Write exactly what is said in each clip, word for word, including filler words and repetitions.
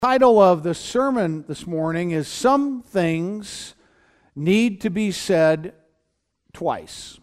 Title of the sermon this morning is Some Things Need to Be Said Twice.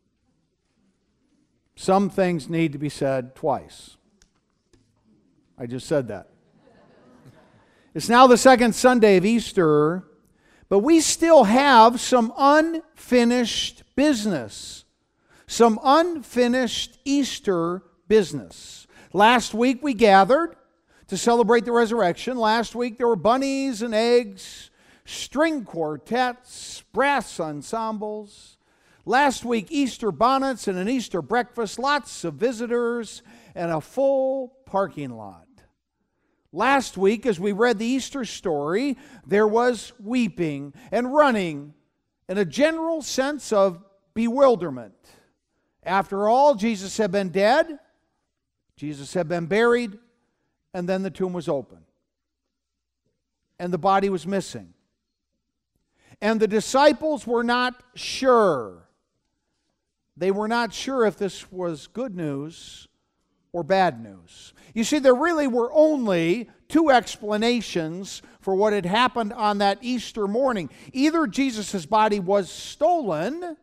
Some things need to be said twice. I just said that. It's now the second Sunday of Easter, but we still have some unfinished business. Some unfinished Easter business. Last week we gathered to celebrate the resurrection. Last week there were bunnies and eggs, string quartets, brass ensembles. Last week Easter bonnets and an Easter breakfast, lots of visitors, and a full parking lot. Last week, as we read the Easter story, there was weeping and running and a general sense of bewilderment. After all, Jesus had been dead, Jesus had been buried, and then the tomb was open. And the body was missing. And the disciples were not sure. They were not sure if this was good news or bad news. You see, there really were only two explanations for what had happened on that Easter morning. Either Jesus' body was stolen,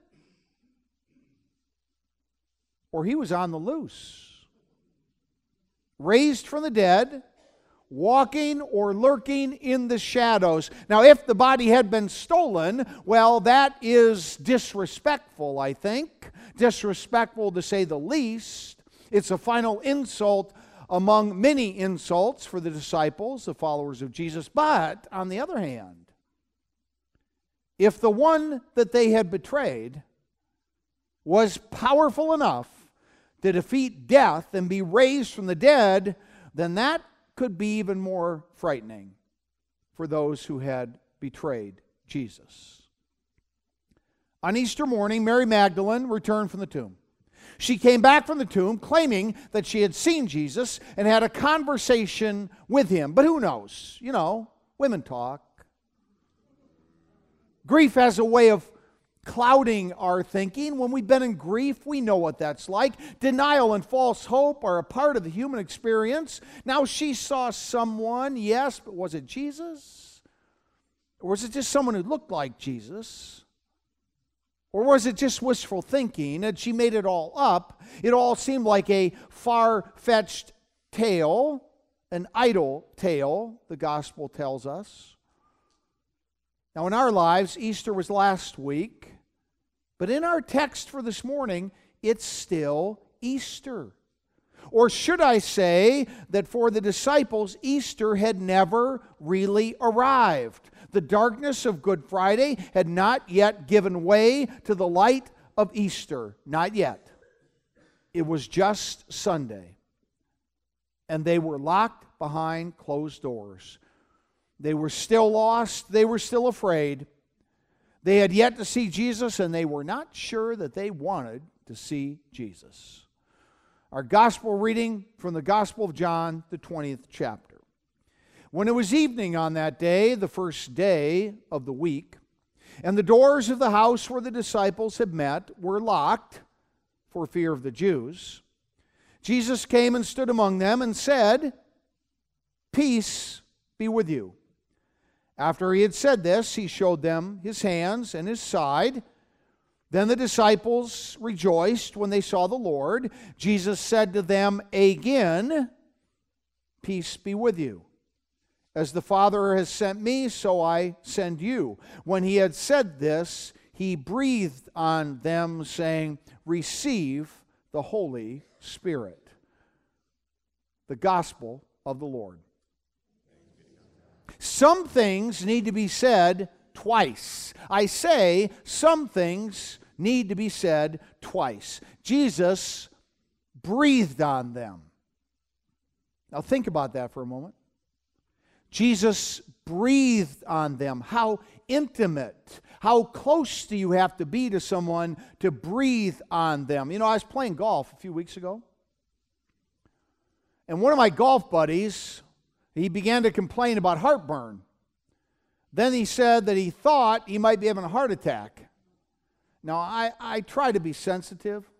or he was on the loose. Raised from the dead, walking or lurking in the shadows. Now, if the body had been stolen, well, that is disrespectful, I think. Disrespectful to say the least. It's a final insult among many insults for the disciples, the followers of Jesus. But, on the other hand, if the one that they had betrayed was powerful enough to defeat death and be raised from the dead, then that could be even more frightening for those who had betrayed Jesus. On Easter morning, Mary Magdalene returned from the tomb. She came back from the tomb claiming that she had seen Jesus and had a conversation with him. But who knows? You know, women talk. Grief has a way of clouding our thinking. When we've been in grief, we know what that's like. Denial and false hope are a part of the human experience. Now, she saw someone, yes, but was it Jesus? Or was it just someone who looked like Jesus? Or was it just wishful thinking and she made it all up? It all seemed like a far-fetched tale, an idle tale, the gospel tells us. Now, in our lives, Easter was last week. But in our text for this morning, it's still Easter. Or should I say that for the disciples, Easter had never really arrived. The darkness of Good Friday had not yet given way to the light of Easter. Not yet. It was just Sunday. And they were locked behind closed doors. They were still lost. They were still afraid. They had yet to see Jesus, and they were not sure that they wanted to see Jesus. Our gospel reading from the Gospel of John, the twentieth chapter. When it was evening on that day, the first day of the week, and the doors of the house where the disciples had met were locked for fear of the Jews, Jesus came and stood among them and said, "Peace be with you." After he had said this, he showed them his hands and his side. Then the disciples rejoiced when they saw the Lord. Jesus said to them again, "Peace be with you. As the Father has sent me, so I send you." When he had said this, he breathed on them, saying, "Receive the Holy Spirit." The Gospel of the Lord. Some things need to be said twice. I say some things need to be said twice. Jesus breathed on them. Now think about that for a moment. Jesus breathed on them. How intimate, how close do you have to be to someone to breathe on them? You know, I was playing golf a few weeks ago, and one of my golf buddies, he began to complain about heartburn. Then he said that he thought he might be having a heart attack. Now, I, I try to be sensitive,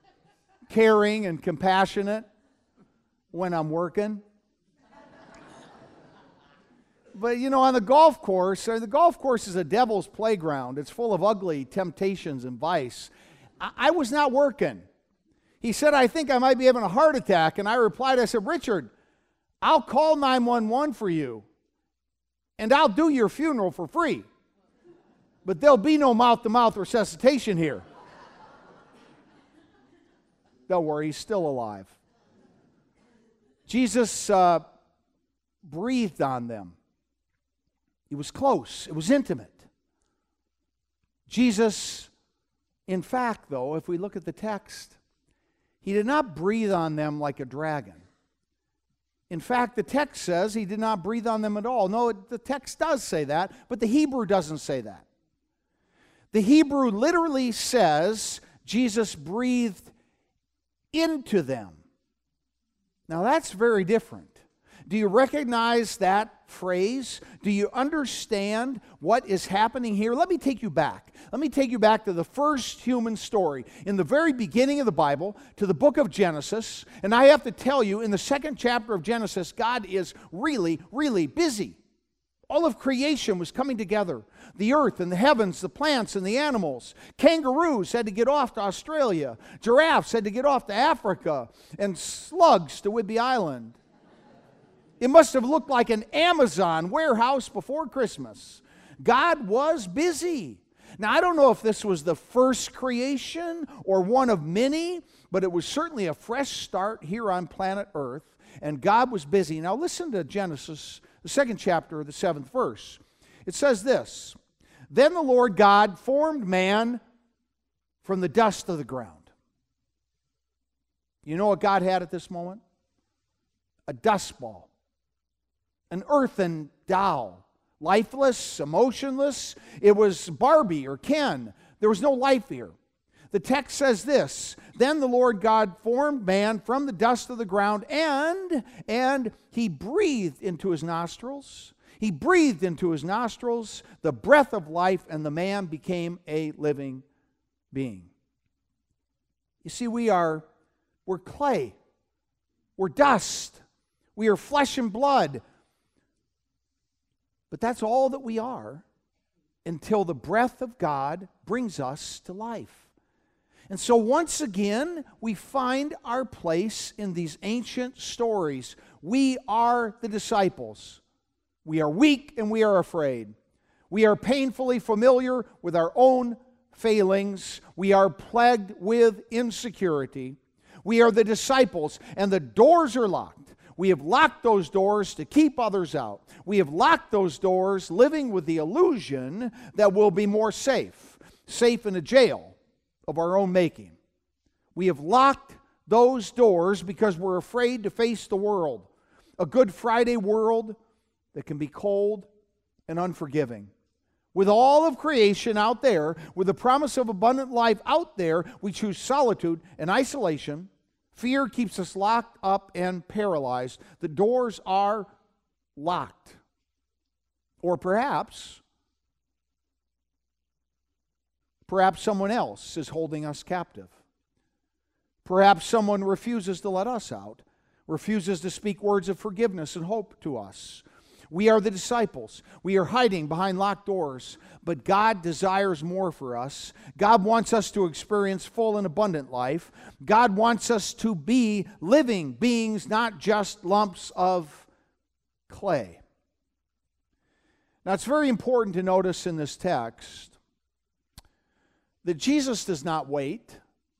caring, and compassionate when I'm working. But, you know, on the golf course, uh, the golf course is a devil's playground. It's full of ugly temptations and vice. I, I was not working. He said, I think I might be having a heart attack. And I replied, I said, Richard, I'll call nine one one for you, and I'll do your funeral for free. But there'll be no mouth-to-mouth resuscitation here. Don't worry, he's still alive. Jesus uh, breathed on them. It was close. It was intimate. Jesus, in fact, though, if we look at the text, he did not breathe on them like a dragon. In fact, the text says he did not breathe on them at all. No, it, the text does say that, but the Hebrew doesn't say that. The Hebrew literally says Jesus breathed into them. Now that's very different. Do you recognize that phrase? Do you understand what is happening here? Let me take you back. Let me take you back to the first human story in the very beginning of the Bible, to the book of Genesis. And I have to tell you, in the second chapter of Genesis, God is really, really busy. All of creation was coming together. The earth and the heavens, the plants and the animals. Kangaroos had to get off to Australia. Giraffes had to get off to Africa. And slugs to Whidbey Island. It must have looked like an Amazon warehouse before Christmas. God was busy. Now, I don't know if this was the first creation or one of many, but it was certainly a fresh start here on planet Earth, and God was busy. Now, listen to Genesis, the second chapter, the seventh verse. It says this, Then the Lord God formed man from the dust of the ground. You know what God had at this moment? A dust ball. An earthen doll, lifeless, emotionless. It was Barbie or Ken. There was no life here. The text says this, Then the Lord God formed man from the dust of the ground, and, and he breathed into his nostrils. He breathed into his nostrils the breath of life, and the man became a living being. You see, we are, we're clay. We're dust. We are flesh and blood. But that's all that we are until the breath of God brings us to life. And so once again, we find our place in these ancient stories. We are the disciples. We are weak and we are afraid. We are painfully familiar with our own failings. We are plagued with insecurity. We are the disciples, and the doors are locked. We have locked those doors to keep others out. We have locked those doors living with the illusion that we'll be more safe, safe in a jail of our own making. We have locked those doors because we're afraid to face the world, a Good Friday world that can be cold and unforgiving. With all of creation out there, with the promise of abundant life out there, we choose solitude and isolation. Fear keeps us locked up and paralyzed. The doors are locked. Or perhaps, perhaps someone else is holding us captive. Perhaps someone refuses to let us out, refuses to speak words of forgiveness and hope to us. We are the disciples. We are hiding behind locked doors, but God desires more for us. God wants us to experience full and abundant life. God wants us to be living beings, not just lumps of clay. Now, it's very important to notice in this text that Jesus does not wait.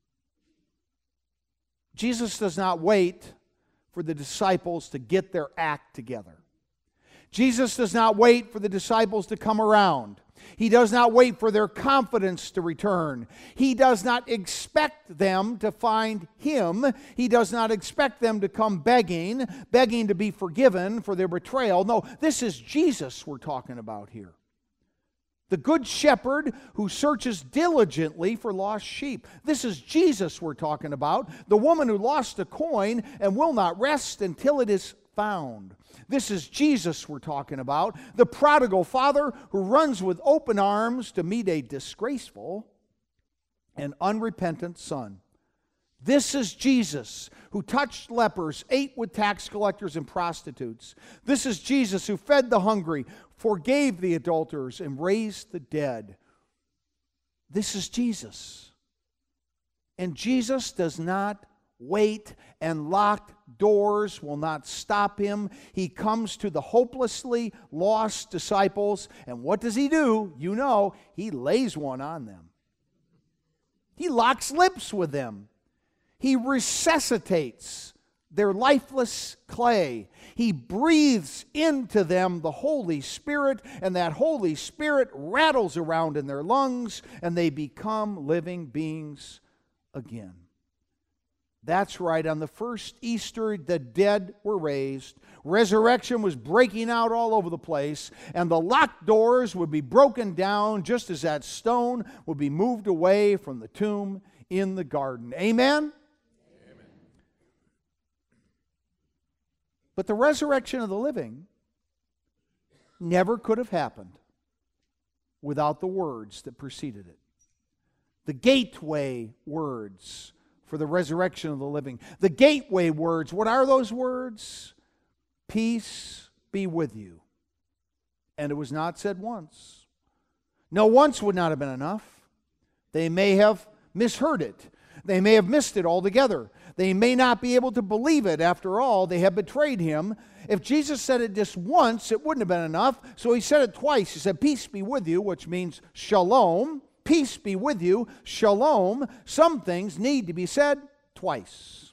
Jesus does not wait for the disciples to get their act together. Jesus does not wait for the disciples to come around. He does not wait for their confidence to return. He does not expect them to find Him. He does not expect them to come begging, begging to be forgiven for their betrayal. No, this is Jesus we're talking about here. The good shepherd who searches diligently for lost sheep. This is Jesus we're talking about. The woman who lost a coin and will not rest until it is found. This is Jesus we're talking about. The prodigal father who runs with open arms to meet a disgraceful and unrepentant son. This is Jesus who touched lepers, ate with tax collectors and prostitutes. This is Jesus who fed the hungry, forgave the adulterers, and raised the dead. This is Jesus. And Jesus does not wait, and locked doors will not stop him. He comes to the hopelessly lost disciples, and what does he do? You know, he lays one on them. He locks lips with them. He resuscitates their lifeless clay. He breathes into them the Holy Spirit, and that Holy Spirit rattles around in their lungs, and they become living beings again. That's right. On the first Easter, the dead were raised. Resurrection was breaking out all over the place, and the locked doors would be broken down just as that stone would be moved away from the tomb in the garden. Amen? Amen. But the resurrection of the living never could have happened without the words that preceded it. The gateway words for the resurrection of the living. The gateway words, what are those words? Peace be with you. And it was not said once. No, once would not have been enough. They may have misheard it. They may have missed it altogether. They may not be able to believe it. After all, they have betrayed him. If Jesus said it just once, it wouldn't have been enough. So he said it twice. He said, peace be with you, which means shalom. Peace be with you, shalom. Some things need to be said twice.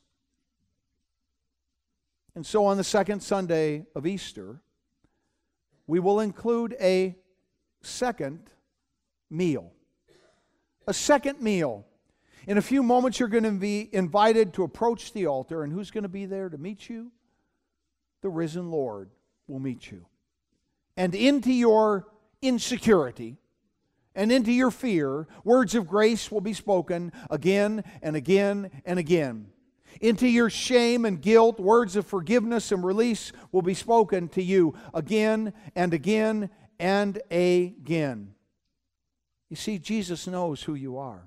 And so on the second Sunday of Easter, we will include a second meal. A second meal. In a few moments, you're going to be invited to approach the altar, and who's going to be there to meet you? The risen Lord will meet you. And into your insecurity, and into your fear, words of grace will be spoken again and again and again. Into your shame and guilt, words of forgiveness and release will be spoken to you again and again and again. You see, Jesus knows who you are.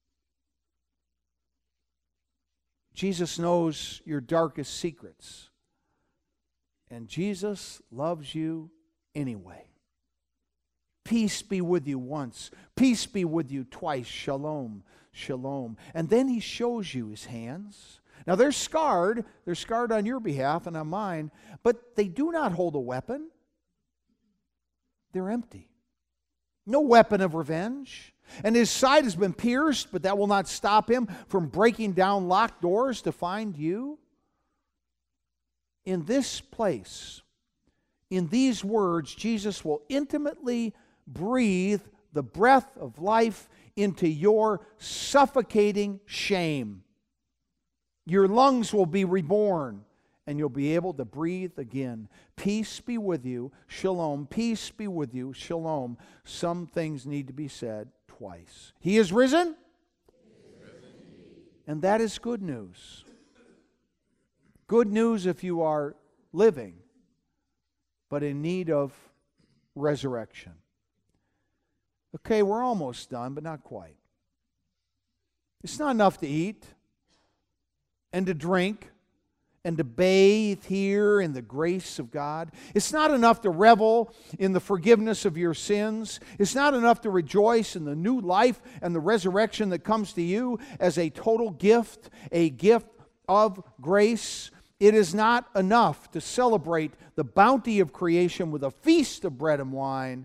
Jesus knows your darkest secrets. And Jesus loves you anyway. Peace be with you once. Peace be with you twice. Shalom, shalom. And then he shows you his hands. Now they're scarred. They're scarred on your behalf and on mine. But they do not hold a weapon. They're empty. No weapon of revenge. And his side has been pierced, but that will not stop him from breaking down locked doors to find you. In this place, in these words, Jesus will intimately breathe the breath of life into your suffocating shame. Your lungs will be reborn, and you'll be able to breathe again. Peace be with you. Shalom. Peace be with you. Shalom. Some things need to be said twice. He is risen, He is risen and that is good news. Good news if you are living, but in need of resurrection. Okay, we're almost done, but not quite. It's not enough to eat and to drink and to bathe here in the grace of God. It's not enough to revel in the forgiveness of your sins. It's not enough to rejoice in the new life and the resurrection that comes to you as a total gift, a gift of grace. It is not enough to celebrate the bounty of creation with a feast of bread and wine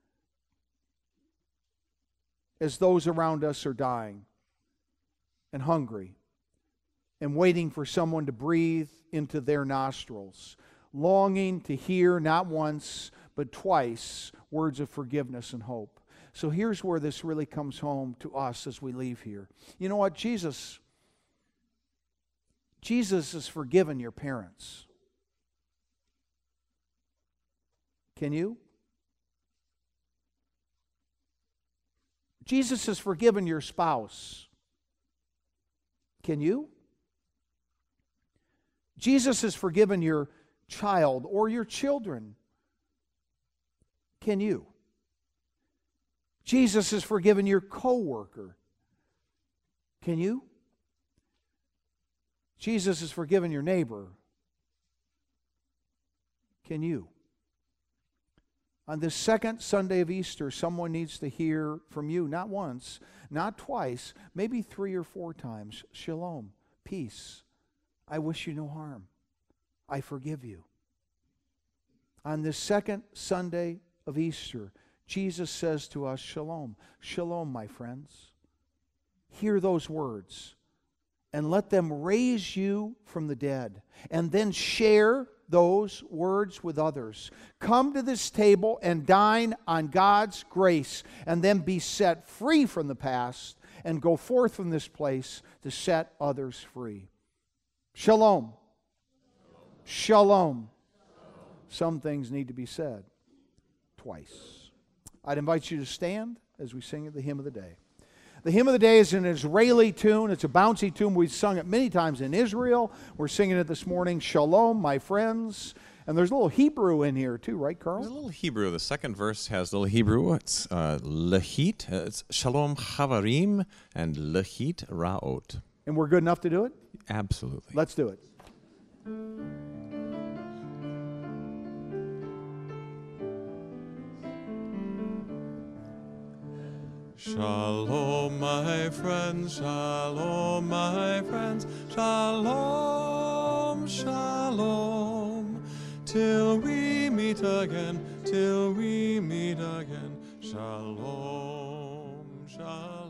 as those around us are dying and hungry and waiting for someone to breathe into their nostrils, longing to hear not once but twice words of forgiveness and hope. So here's where this really comes home to us as we leave here. You know what? Jesus, Jesus has forgiven your parents. Can you? Jesus has forgiven your spouse. Can you? Jesus has forgiven your child or your children. Can you? Jesus has forgiven your coworker. Can you? Jesus has forgiven your neighbor. Can you? On this second Sunday of Easter, someone needs to hear from you, not once, not twice, maybe three or four times. Shalom, peace. I wish you no harm. I forgive you. On this second Sunday of Easter, Jesus says to us, Shalom. Shalom, my friends. Hear those words and let them raise you from the dead, and then share those words with others. Come to this table and dine on God's grace, and then be set free from the past and go forth from this place to set others free. Shalom. Shalom. Some things need to be said twice. I'd invite you to stand as we sing the hymn of the day. The hymn of the day is an Israeli tune. It's a bouncy tune. We've sung it many times in Israel. We're singing it this morning. Shalom, my friends. And there's a little Hebrew in here too, right, Carl? There's a little Hebrew. The second verse has a little Hebrew. It's uh, lehit. It's shalom chavarim and lehit raot. And we're good enough to do it? Absolutely. Let's do it. Shalom, my friends, shalom, my friends, shalom, shalom, till we meet again, till we meet again, shalom, shalom.